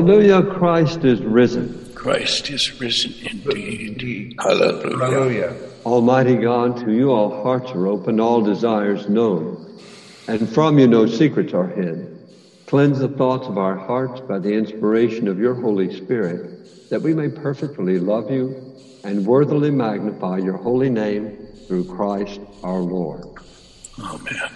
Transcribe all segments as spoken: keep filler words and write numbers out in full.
Hallelujah, Christ is risen. Christ is risen indeed. Hallelujah. Hallelujah. Almighty God, to you all hearts are open, all desires known, and from you no secrets are hid. Cleanse the thoughts of our hearts by the inspiration of your Holy Spirit, that we may perfectly love you and worthily magnify your holy name through Christ our Lord. Amen.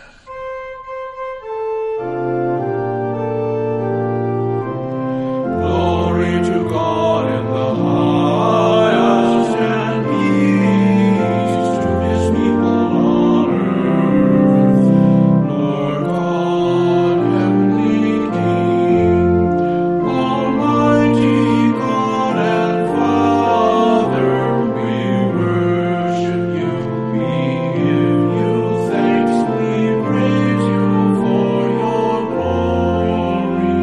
Glory to God in the highest, and peace to his people on earth. Lord God, heavenly King, almighty God and Father, we worship you, we give you thanks, we praise you for your glory.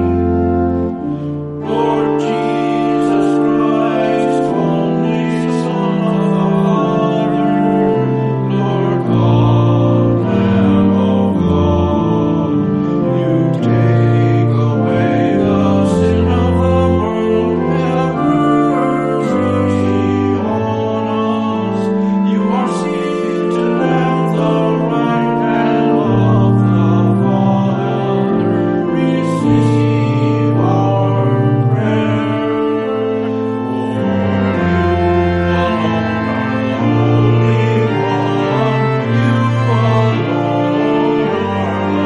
Lord Jesus Christ, only Son of the Father, Lord God, Lamb of God, you take away the sin of the world, have mercy on us. You are seated at the right hand of the Father. Receive our prayer. For you alone are the Holy One. You alone are the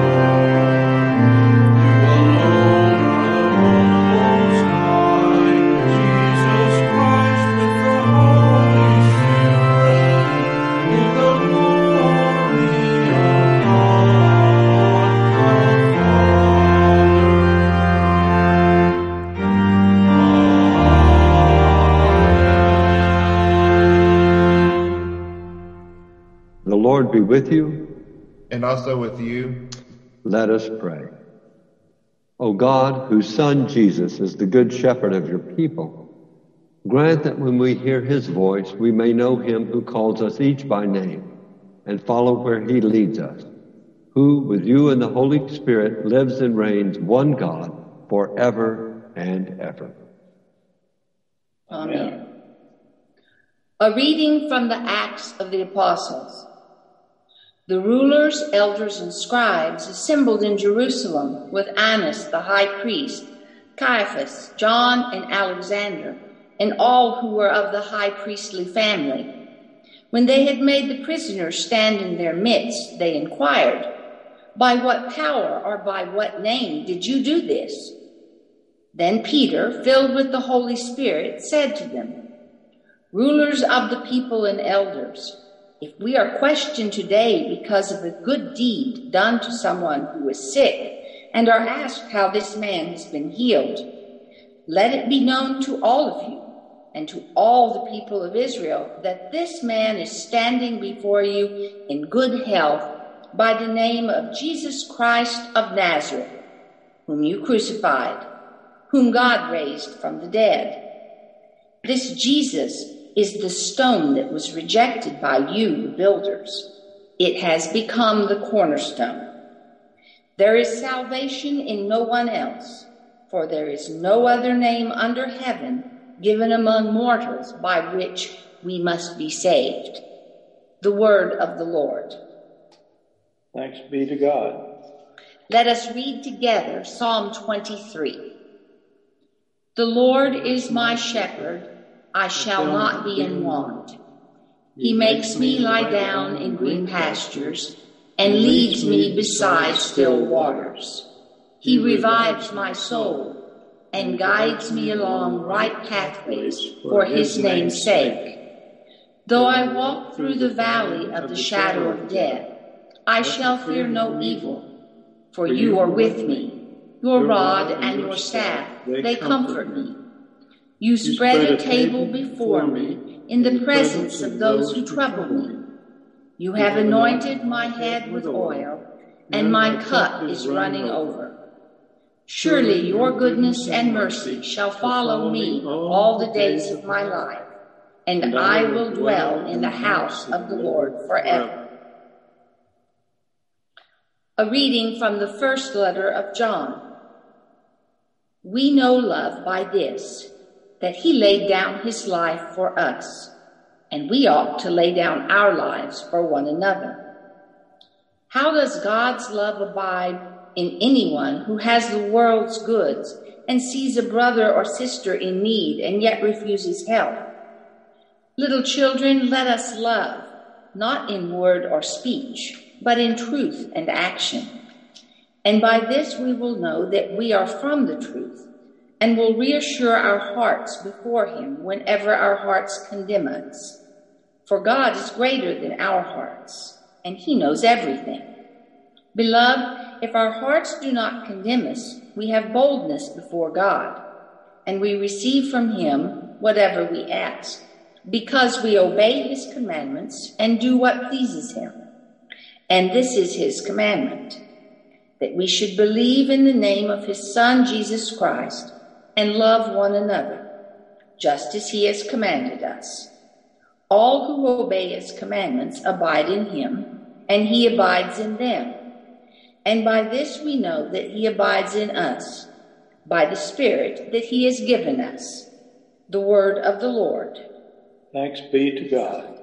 Lord. You alone are the Most High. Jesus Christ with the Holy Spirit, in the glory of God the Father. The Lord be with you. And also with you. Let us pray. O God, whose Son Jesus is the good shepherd of your people, grant that when we hear his voice, we may know him who calls us each by name and follow where he leads us, who with you and the Holy Spirit lives and reigns one God forever and ever. Amen. A reading from the Acts of the Apostles. The rulers, elders, and scribes assembled in Jerusalem with Annas the high priest, Caiaphas, John, and Alexander, and all who were of the high priestly family. When they had made the prisoners stand in their midst, they inquired, "By what power or by what name did you do this?" Then Peter, filled with the Holy Spirit, said to them, "Rulers of the people and elders, if we are questioned today because of a good deed done to someone who is sick, and are asked how this man has been healed, let it be known to all of you and to all the people of Israel that this man is standing before you in good health by the name of Jesus Christ of Nazareth, whom you crucified, whom God raised from the dead. This Jesus is the stone that was rejected by you, the builders. It has become the cornerstone. There is salvation in no one else, for there is no other name under heaven given among mortals by which we must be saved." The word of the Lord. Thanks be to God. Let us read together Psalm twenty-three. The Lord is my shepherd, I shall not be in want. He makes me lie down in green pastures and leads me beside still waters. He revives my soul and guides me along right pathways for his name's sake. Though I walk through the valley of the shadow of death, I shall fear no evil, for you are with me. Your rod and your staff, they comfort me. You spread a table before me in the presence of those who trouble me. You have anointed my head with oil, and my cup is running over. Surely your goodness and mercy shall follow me all the days of my life, and I will dwell in the house of the Lord forever. A reading from the first letter of John. We know love by this, that he laid down his life for us, and we ought to lay down our lives for one another. How does God's love abide in anyone who has the world's goods and sees a brother or sister in need and yet refuses help? Little children, let us love, not in word or speech, but in truth and action. And by this we will know that we are from the truth, and will reassure our hearts before him whenever our hearts condemn us. For God is greater than our hearts, and he knows everything. Beloved, if our hearts do not condemn us, we have boldness before God, and we receive from him whatever we ask, because we obey his commandments and do what pleases him. And this is his commandment, that we should believe in the name of his Son, Jesus Christ, and love one another, just as he has commanded us. All who obey his commandments abide in him, and he abides in them. And by this we know that he abides in us, by the Spirit that he has given us. The word of the Lord. Thanks be to God.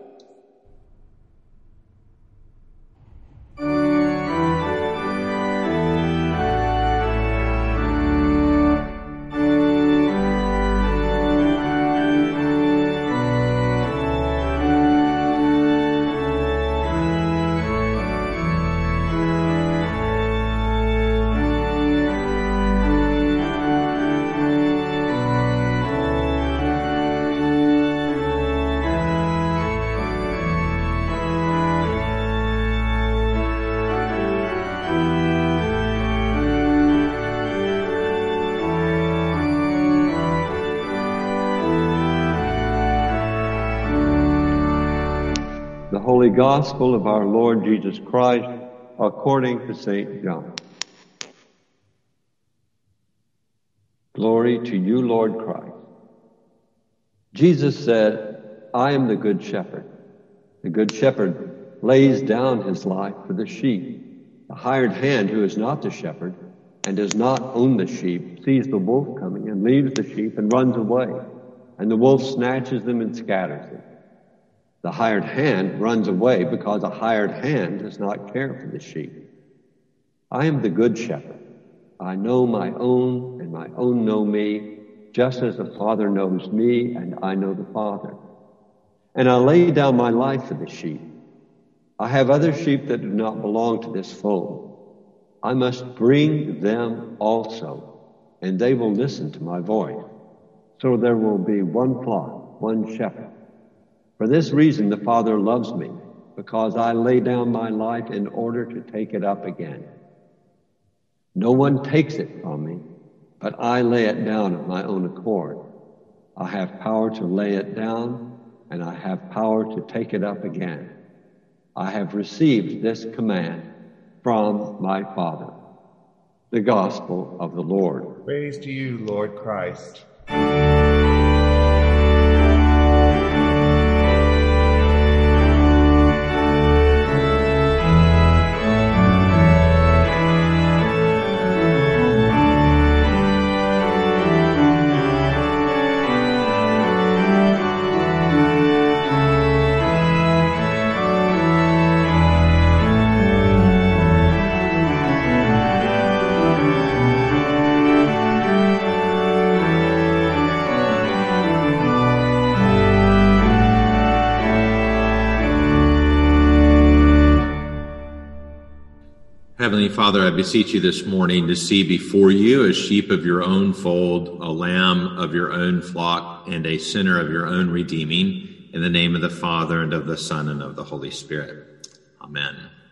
The Holy Gospel of our Lord Jesus Christ according to Saint John. Glory to you, Lord Christ. Jesus said, I am the good shepherd. The good shepherd lays down his life for the sheep. The hired hand, who is not the shepherd and does not own the sheep, sees the wolf coming and leaves the sheep and runs away, and the wolf snatches them and scatters them. The hired hand runs away because a hired hand does not care for the sheep. I am the good shepherd. I know my own, and my own know me, just as the Father knows me, and I know the Father. And I lay down my life for the sheep. I have other sheep that do not belong to this fold. I must bring them also, and they will listen to my voice. So there will be one flock, one shepherd. For this reason the Father loves me, because I lay down my life in order to take it up again. No one takes it from me, but I lay it down of my own accord. I have power to lay it down, and I have power to take it up again. I have received this command from my Father. The Gospel of the Lord. Praise to you, Lord Christ. Heavenly Father, I beseech you this morning to see before you a sheep of your own fold, a lamb of your own flock, and a sinner of your own redeeming, in the name of the Father, and of the Son, and of the Holy Spirit. Amen.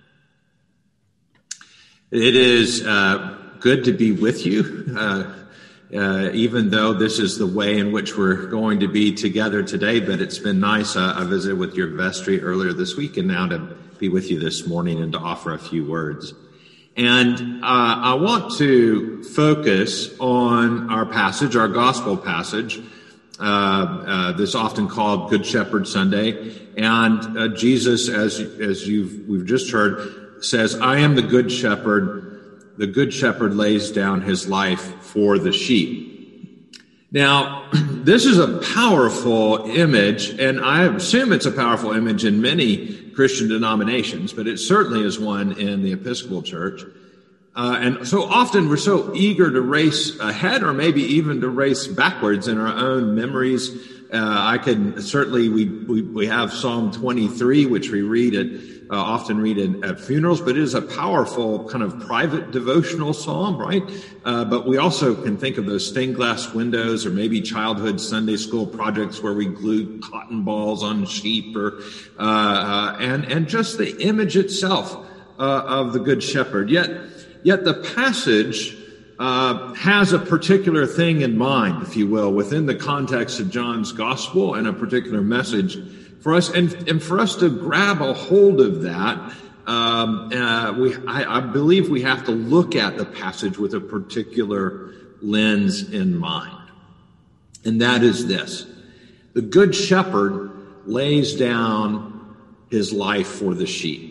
It is uh, good to be with you, uh, uh, even though this is the way in which we're going to be together today, but it's been nice. Uh, I visited with your vestry earlier this week, and now to be with you this morning and to offer a few words. And uh, I want to focus on our passage, our gospel passage, uh, uh, this often called Good Shepherd Sunday. And uh, Jesus, as as you've we've just heard, says, "I am the good shepherd. the good shepherd lays down his life for the sheep. Now, this is a powerful image, and I assume it's a powerful image in many Christian denominations, but it certainly is one in the Episcopal Church. Uh, and so often we're so eager to race ahead, or maybe even to race backwards in our own memories. Uh, I can certainly, we, we, we have Psalm twenty-three, which we read at, uh, often read in, at funerals, but it is a powerful kind of private devotional psalm, right? Uh, but we also can think of those stained glass windows, or maybe childhood Sunday school projects where we glued cotton balls on sheep, or, uh, uh and, and just the image itself, uh, of the Good Shepherd. Yet, Yet the passage uh, has a particular thing in mind, if you will, within the context of John's gospel, and a particular message for us. And, and for us to grab a hold of that, um, uh, we, I, I believe we have to look at the passage with a particular lens in mind. And that is this: the Good Shepherd lays down his life for the sheep.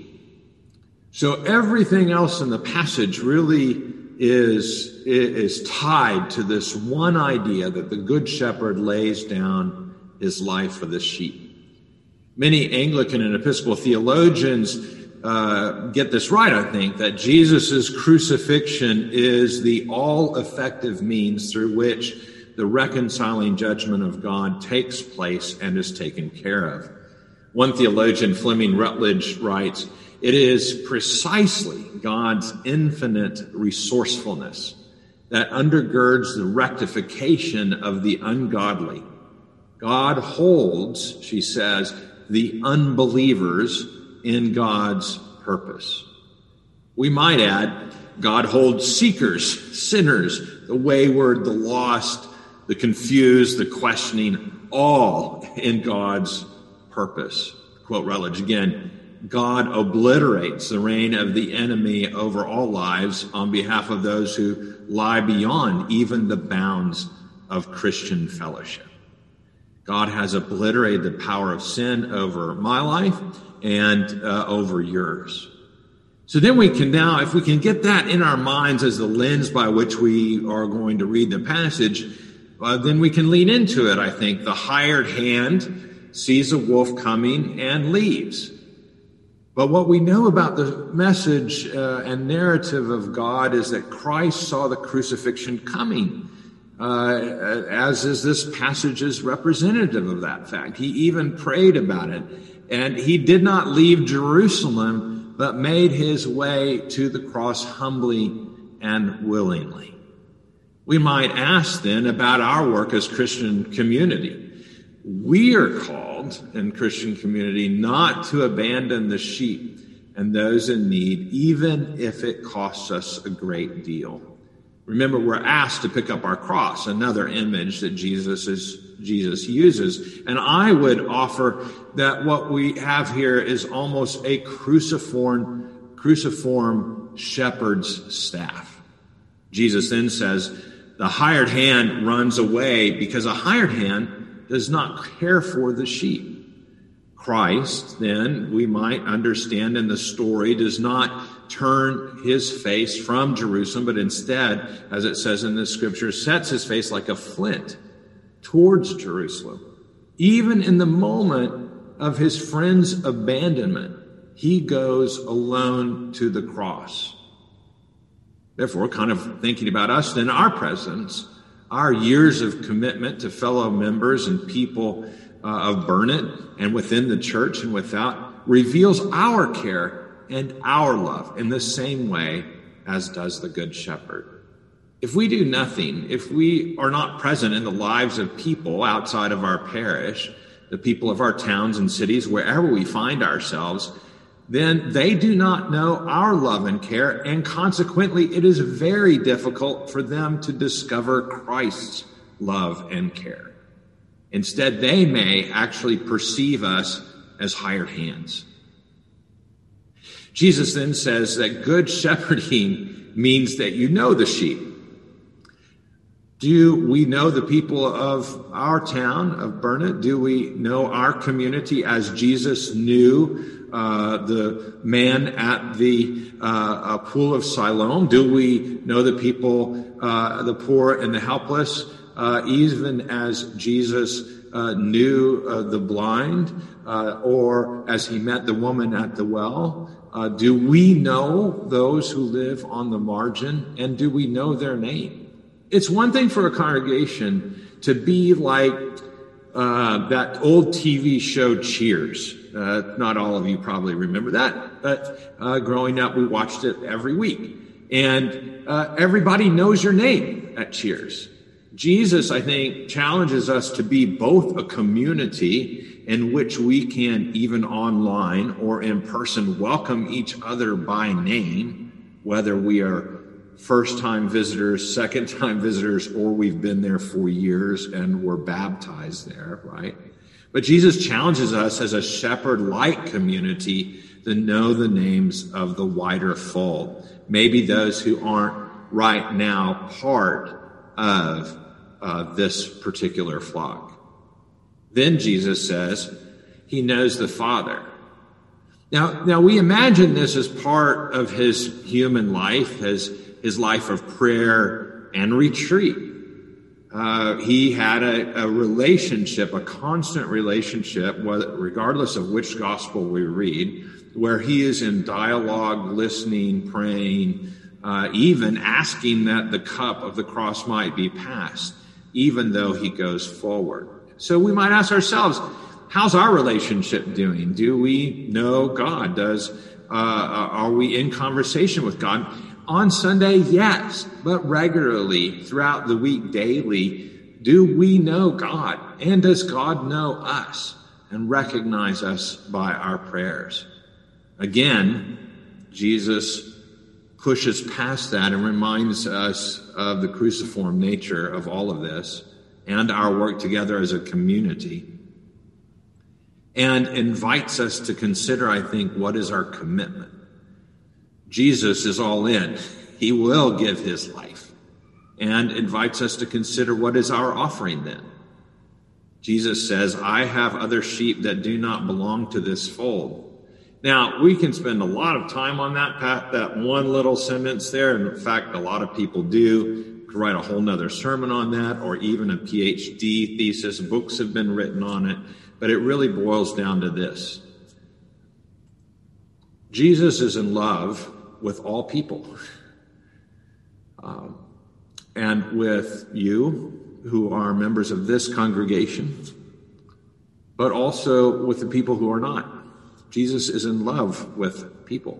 So everything else in the passage really is, is tied to this one idea that the Good Shepherd lays down his life for the sheep. Many Anglican and Episcopal theologians uh, get this right, I think, that Jesus' crucifixion is the all-effective means through which the reconciling judgment of God takes place and is taken care of. One theologian, Fleming Rutledge, writes, "It is precisely God's infinite resourcefulness that undergirds the rectification of the ungodly. God holds," she says, "the unbelievers in God's purpose." We might add, God holds seekers, sinners, the wayward, the lost, the confused, the questioning, all in God's purpose. Quote Rutledge again: "God obliterates the reign of the enemy over all lives on behalf of those who lie beyond even the bounds of Christian fellowship." God has obliterated the power of sin over my life and uh, over yours. So then we can now, if we can get that in our minds as the lens by which we are going to read the passage, uh, then we can lean into it, I think. The hired hand sees a wolf coming and leaves. But what we know about the message uh, and narrative of God is that Christ saw the crucifixion coming, uh, as is this passage is representative of that fact. He even prayed about it. And he did not leave Jerusalem, but made his way to the cross humbly and willingly. We might ask then about our work as Christian community. We are called in Christian community not to abandon the sheep and those in need, even if it costs us a great deal. Remember, we're asked to pick up our cross, another image that Jesus is Jesus uses. And I would offer that what we have here is almost a cruciform, cruciform shepherd's staff. Jesus then says, the hired hand runs away because a hired hand does not care for the sheep. Christ, then, we might understand in the story, does not turn his face from Jerusalem, but instead, as it says in the scripture, sets his face like a flint towards Jerusalem. Even in the moment of his friend's abandonment, he goes alone to the cross. Therefore, kind of thinking about us then, our presence, our years of commitment to fellow members and people uh, of Burnet and within the church and without reveals our care and our love in the same way as does the Good Shepherd. If we do nothing, if we are not present in the lives of people outside of our parish, the people of our towns and cities, wherever we find ourselves, then they do not know our love and care, and consequently it is very difficult for them to discover Christ's love and care. Instead, they may actually perceive us as hired hands. Jesus then says that good shepherding means that you know the sheep. Do we know the people of our town, of Burnet? Do we know our community as Jesus knew uh, the man at the uh, uh, pool of Siloam? Do we know the people, uh, the poor and the helpless, uh, even as Jesus uh, knew uh, the blind, uh, or as he met the woman at the well? Uh, do we know those who live on the margin, and do we know their name? It's one thing for a congregation to be like uh, that old T V show Cheers. Uh, not all of you probably remember that, but uh, growing up, we watched it every week. And uh, everybody knows your name at Cheers. Jesus, I think, challenges us to be both a community in which we can, even online or in person, welcome each other by name, whether we are first-time visitors, second-time visitors, or we've been there for years and were baptized there, right? But Jesus challenges us as a shepherd-like community to know the names of the wider fold, maybe those who aren't right now part of uh, this particular flock. Then Jesus says he knows the Father. Now, now we imagine this as part of his human life, his, his life of prayer and retreat. Uh, he had a, a relationship, a constant relationship, regardless of which gospel we read, where he is in dialogue, listening, praying, uh, even asking that the cup of the cross might be passed, even though he goes forward. So we might ask ourselves, how's our relationship doing? Do we know God? Does uh, are we in conversation with God? On Sunday, yes, but regularly throughout the week, daily, do we know God? And does God know us and recognize us by our prayers? Again, Jesus pushes past that and reminds us of the cruciform nature of all of this and our work together as a community, and invites us to consider, I think, what is our commitment. Jesus is all in. He will give his life, and invites us to consider what is our offering then. Jesus says, I have other sheep that do not belong to this fold. Now, we can spend a lot of time on that, that one little sentence there. And in fact, a lot of people do. Could write a whole nother sermon on that, or even a P H D thesis. Books have been written on it. But it really boils down to this. Jesus is in love with all people. Um, and with you, who are members of this congregation, but also with the people who are not. Jesus is in love with people.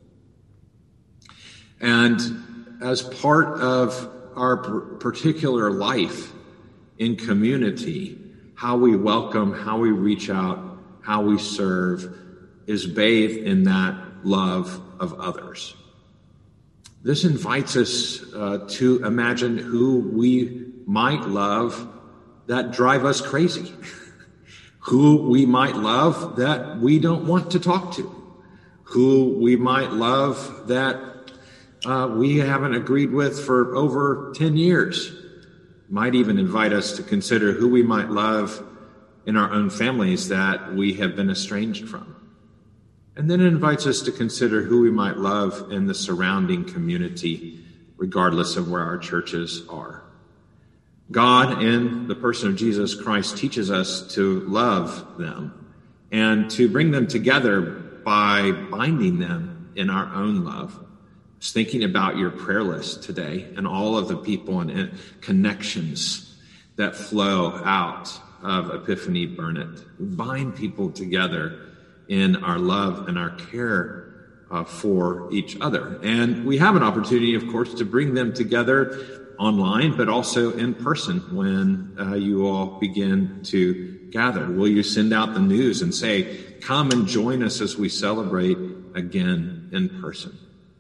And as part of our particular life in community, how we welcome, how we reach out, how we serve is bathed in that love of others. This invites us uh, to imagine who we might love that drive us crazy, who we might love that we don't want to talk to, who we might love that uh, we haven't agreed with for over ten years. Might even invite us to consider who we might love in our own families that we have been estranged from. And then it invites us to consider who we might love in the surrounding community, regardless of where our churches are. God, in the person of Jesus Christ, teaches us to love them and to bring them together by binding them in our own love. I was thinking about your prayer list today and all of the people and connections that flow out of Epiphany Burnett. We bind people together in our love and our care uh, for each other. And we have an opportunity, of course, to bring them together online, but also in person when uh, you all begin to gather. Will you send out the news and say, come and join us as we celebrate again in person?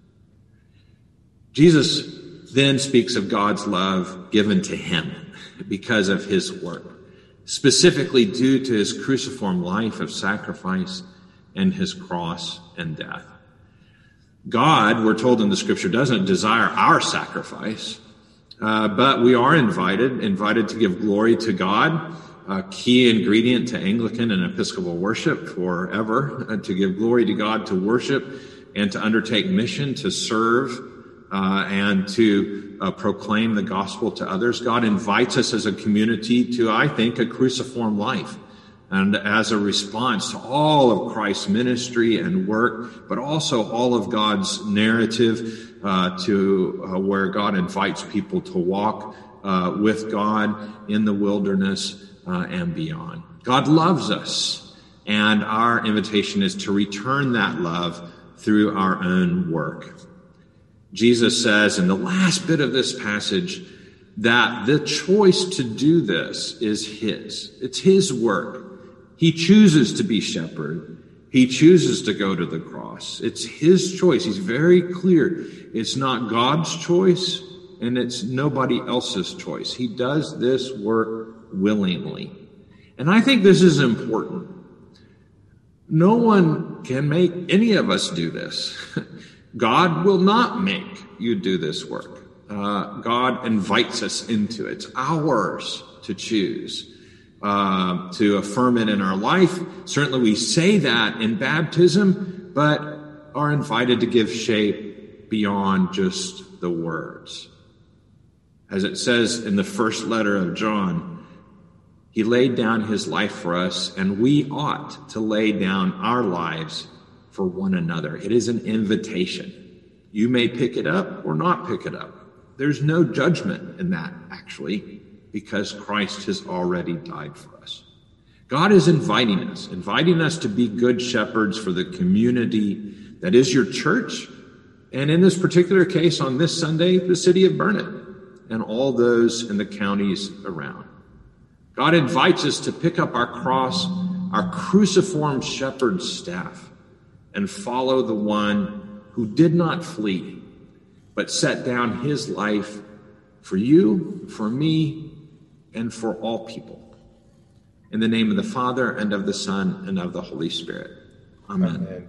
Jesus then speaks of God's love given to him because of his work, specifically due to his cruciform life of sacrifice and his cross and death. God, we're told in the scripture, doesn't desire our sacrifice, uh, but we are invited, invited to give glory to God a key ingredient to Anglican and Episcopal worship forever, uh, to give glory to God, to worship, and to undertake mission, to serve, uh, and to uh, proclaim the gospel to others. God invites us as a community to, I think, a cruciform life. And as a response to all of Christ's ministry and work, but also all of God's narrative, uh, to uh, where God invites people to walk uh, with God in the wilderness uh, and beyond. God loves us, and our invitation is to return that love through our own work. Jesus says in the last bit of this passage that the choice to do this is his. It's his work. He chooses to be shepherd. He chooses to go to the cross. It's his choice. He's very clear. It's not God's choice, and it's nobody else's choice. He does this work willingly. And I think this is important. No one can make any of us do this. God will not make you do this work. Uh, God invites us into it. It's ours to choose. Uh, to affirm it in our life. Certainly we say that in baptism, but are invited to give shape beyond just the words. As it says in the first letter of John, he laid down his life for us, and we ought to lay down our lives for one another. It is an invitation. You may pick it up or not pick it up. There's no judgment in that, actually, because Christ has already died for us. God is inviting us, inviting us to be good shepherds for the community that is your church, and in this particular case, on this Sunday, the city of Burnet and all those in the counties around. God invites us to pick up our cross, our cruciform shepherd staff, and follow the one who did not flee, but set down his life for you, for me, and for all people. In the name of the Father, and of the Son, and of the Holy Spirit. Amen. Amen.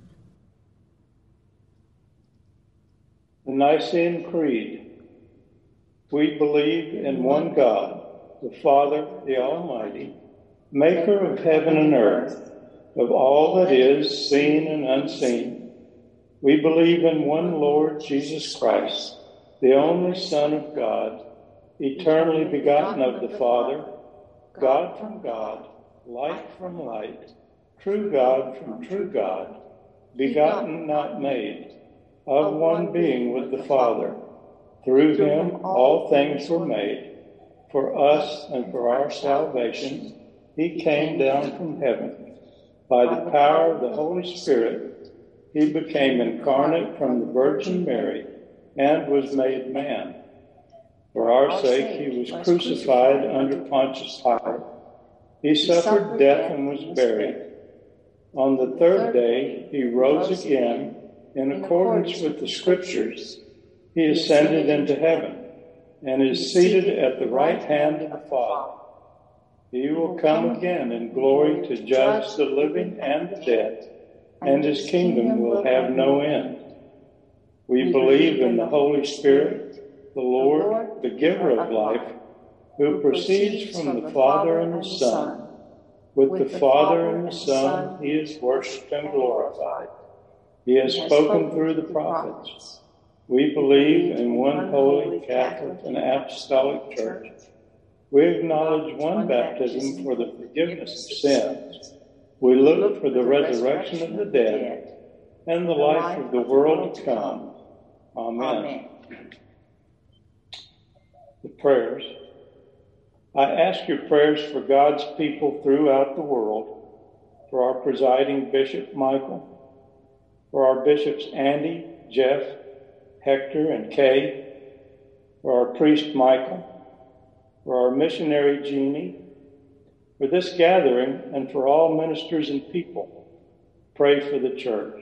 The Nicene Creed. We believe in one God, the Father, the Almighty, maker of heaven and earth, of all that is seen and unseen. We believe in one Lord Jesus Christ, the only Son of God, eternally begotten of the Father, God from God, light from light, true God from true God, begotten, not made, of one being with the Father. Through him all things were made. For us and for our salvation, he came down from heaven. By the power of the Holy Spirit, he became incarnate from the Virgin Mary and was made man. For our sake he was crucified under Pontius Pilate. He suffered death and was buried. On the third day he rose again in accordance with the Scriptures. He ascended into heaven and is seated at the right hand of the Father. He will come again in glory to judge the living and the dead, and his kingdom will have no end. We believe in the Holy Spirit, the Lord, the giver of life, who proceeds from the Father and the Son. With the Father and the Son he is worshipped and glorified. He has spoken through the prophets. We believe in one holy, Catholic, and Apostolic Church. We acknowledge one baptism for the forgiveness of sins. We look for the resurrection of the dead and the life of the world to come. Amen. The prayers. I ask your prayers for God's people throughout the world, for our presiding Bishop Michael, for our bishops Andy, Jeff, Hector, and Kay, for our priest Michael, for our missionary Jeannie, for this gathering, and for all ministers and people. Pray for the church.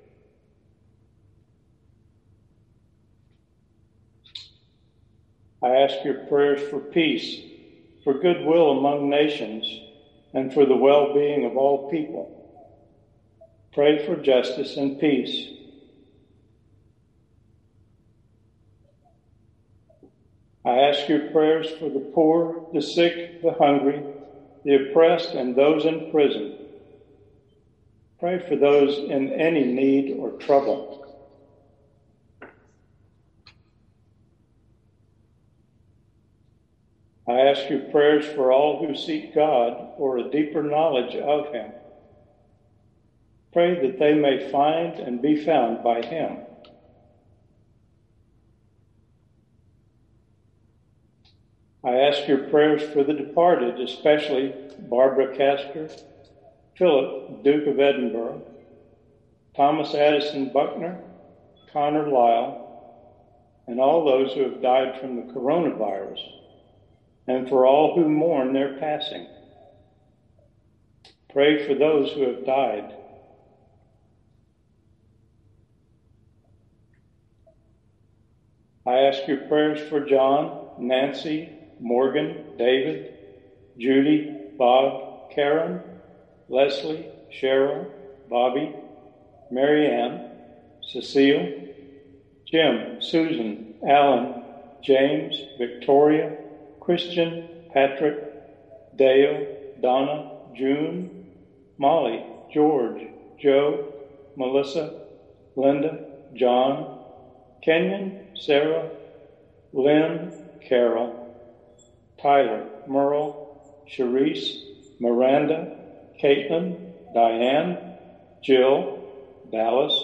I ask your prayers for peace, for goodwill among nations, and for the well-being of all people. Pray for justice and peace. I ask your prayers for the poor, the sick, the hungry, the oppressed, and those in prison. Pray for those in any need or trouble. I ask you prayers for all who seek God or a deeper knowledge of him. Pray that they may find and be found by him. I ask your prayers for the departed, especially Barbara Castor, Philip, Duke of Edinburgh, Thomas Addison Buckner, Connor Lyle, and all those who have died from the coronavirus, and for all who mourn their passing. Pray for those who have died. I ask your prayers for John, Nancy, Morgan, David, Judy, Bob, Karen, Leslie, Cheryl, Bobby, Marianne, Cecile, Jim, Susan, Alan, James, Victoria, Christian, Patrick, Dale, Donna, June, Molly, George, Joe, Melissa, Linda, John, Kenyon, Sarah, Lynn, Carol, Tyler, Merle, Sharice, Miranda, Caitlin, Diane, Jill, Dallas,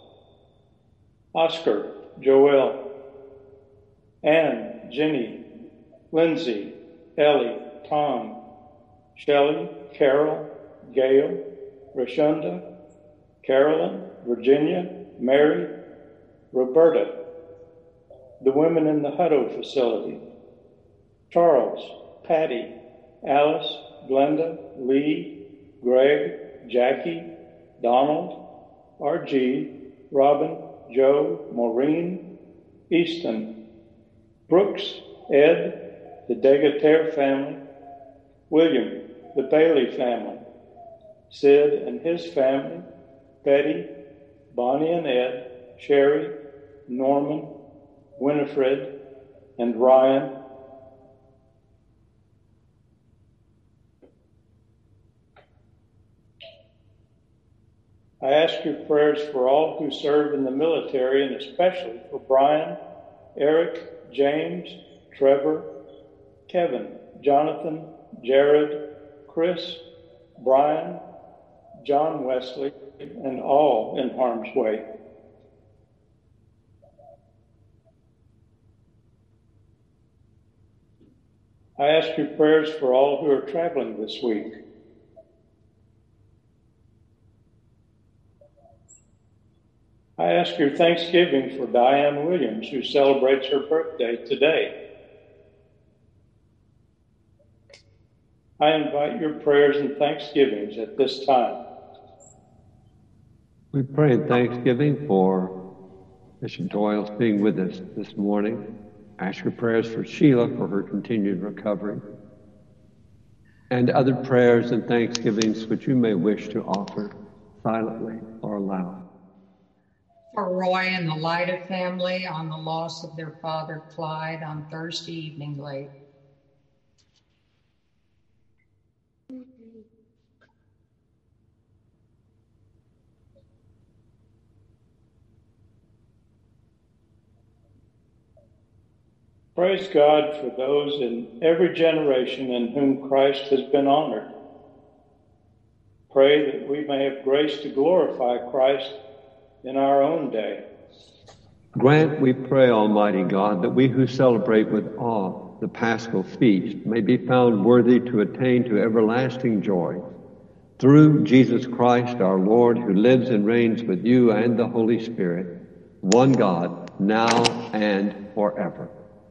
Oscar, Joelle, Ann, Jenny, Lindsay, Ellie, Tom, Shelley, Carol, Gail, Rashonda, Carolyn, Virginia, Mary, Roberta, the women in the Hutto facility, Charles, Patty, Alice, Glenda, Lee, Greg, Jackie, Donald, R G, Robin, Joe, Maureen, Easton, Brooks, Ed, the Degatere family, William, the Bailey family, Sid and his family, Betty, Bonnie and Ed, Sherry, Norman, Winifred, and Ryan. I ask your prayers for all who serve in the military, and especially for Brian, Eric, James, Trevor, Kevin, Jonathan, Jared, Chris, Brian, John Wesley, and all in harm's way. I ask your prayers for all who are traveling this week. I ask your thanksgiving for Diane Williams, who celebrates her birthday today. I invite your prayers and thanksgivings at this time. We pray in thanksgiving for Bishop Doyle's being with us this morning. Ask your prayers for Sheila for her continued recovery, and other prayers and thanksgivings which you may wish to offer silently or aloud. For Roy and the Lyda family on the loss of their father Clyde on Thursday evening late. Praise God for those in every generation in whom Christ has been honored. Pray that we may have grace to glorify Christ in our own day. Grant, we pray, Almighty God, that we who celebrate with awe the Paschal feast may be found worthy to attain to everlasting joy. Through Jesus Christ our Lord, who lives and reigns with you and the Holy Spirit, one God, now and forever.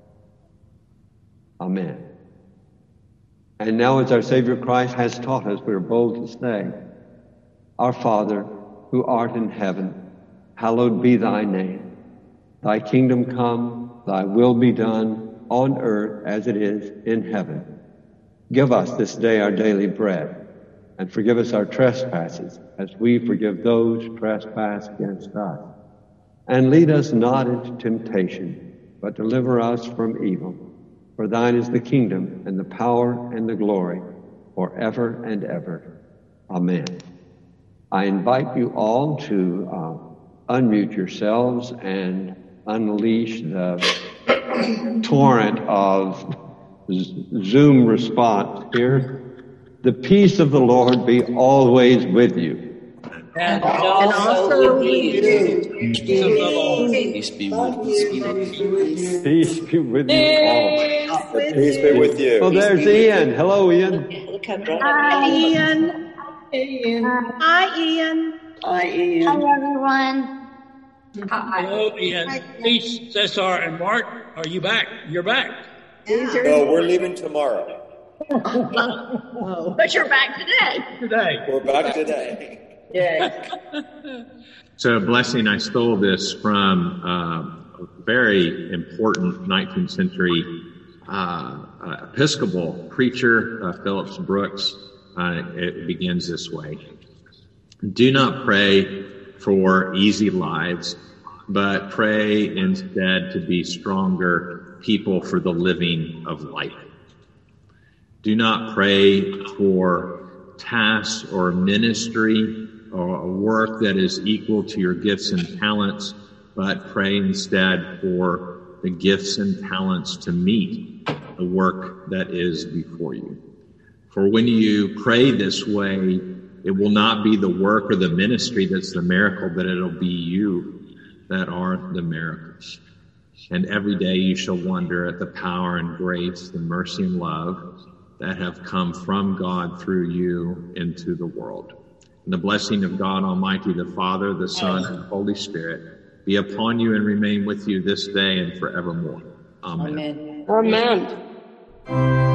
Amen. And now, as our Savior Christ has taught us, we are bold to say, Our Father, who art in heaven, hallowed be thy name. Thy kingdom come, thy will be done, on earth as it is in heaven. Give us this day our daily bread, and forgive us our trespasses, as we forgive those who trespass against us. And lead us not into temptation, but deliver us from evil. For thine is the kingdom, and the power, and the glory, forever and ever. Amen. I invite you all to uh, unmute yourselves and unleash the torrent of Zoom response here. The peace of the Lord be always with you. And also with you. Peace be with you. Peace be with you all. Peace be with you. Oh, there's Ian. Hello, Ian. Hi, Ian. Hey, Ian. Hi, Ian. Hi, Ian. Hi, everyone. Hello, Ian. Hey, Cesar and Mark, are you back? You're back. No, we're leaving tomorrow. Oh, but you're back today. Today. We're back today. Yeah. So, blessing, I stole this from uh, a very important nineteenth century uh, uh, Episcopal preacher, uh, Phillips Brooks. Uh, it begins this way. Do not pray for easy lives, but pray instead to be stronger people for the living of life. Do not pray for tasks or ministry or a work that is equal to your gifts and talents, but pray instead for the gifts and talents to meet the work that is before you. For when you pray this way, it will not be the work or the ministry that's the miracle, but it'll be you that are the miracles. And every day you shall wonder at the power and grace, the mercy and love that have come from God through you into the world. And the blessing of God Almighty, the Father, the Son, and the Holy Spirit be upon you and remain with you this day and forevermore. Amen. Amen. Amen.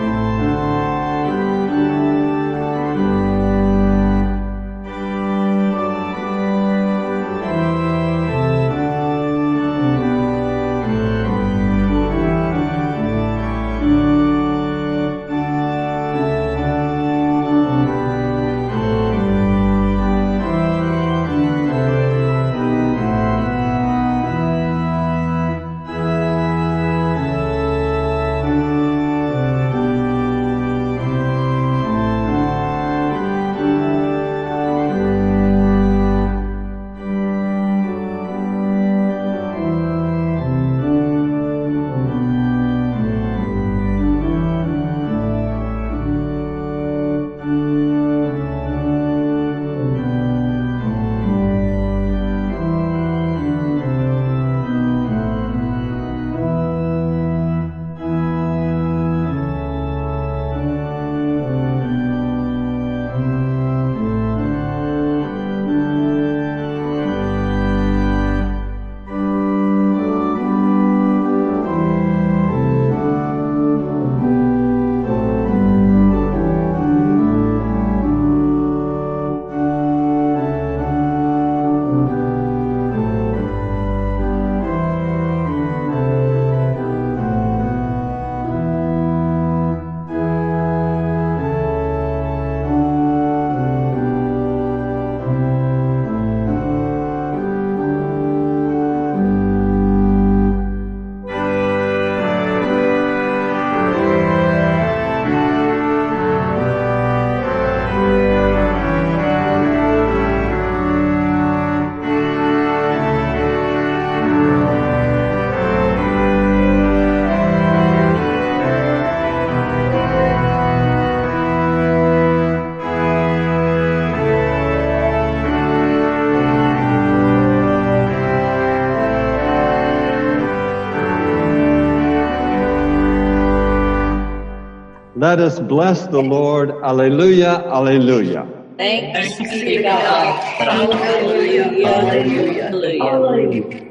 Let us bless the Lord. Alleluia, alleluia. Thanks be to God. Hallelujah, hallelujah, hallelujah.